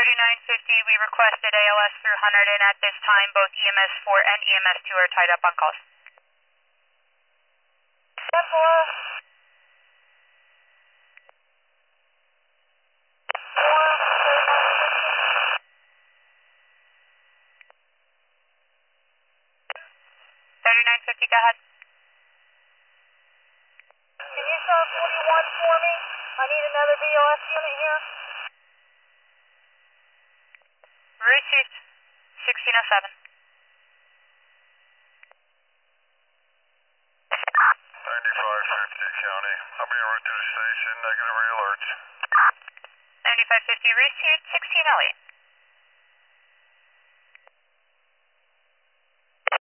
3950, we requested ALS through Hunterdon at this time. Both EMS 4 and EMS 2 are tied up on calls. 3950, go ahead. Can you show 41 for me? I need another BOS unit here. Received. 1607. 9550 County. I'll be en route to the station. Negative re-alerts. 9550, received. 1608.